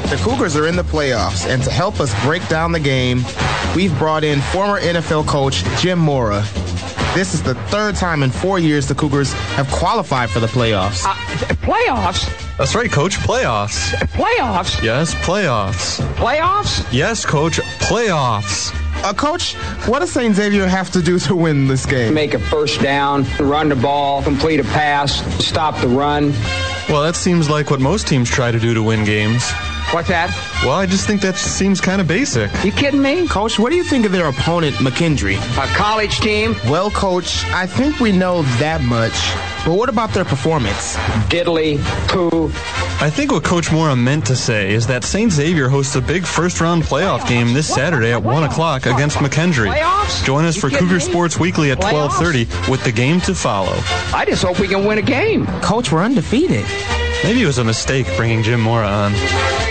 The Cougars are in the playoffs, and to help us break down the game, we've brought in former NFL coach Jim Mora. This is the third time in 4 years the Cougars have qualified for the playoffs. Playoffs? That's right, Coach. Playoffs. Playoffs? Yes, playoffs. Playoffs? Yes, Coach. Playoffs. Coach, what does St. Xavier have to do to win this game? Make a first down, run the ball, complete a pass, stop the run. Well, that seems like what most teams try to do to win games. What's that? Well, I just think that seems kind of basic. You kidding me? Coach, what do you think of their opponent, McKendree? A college team? Well, Coach, I think we know that much. But what about their performance? Diddly poo. I think what Coach Mora meant to say is that St. Xavier hosts a big first-round playoff game this Saturday at 1 o'clock against McKendree. Playoffs? Join us for Cougar Sports Weekly at 12:30 with the game to follow. I just hope we can win a game. Coach, we're undefeated. Maybe it was a mistake bringing Jim Mora on.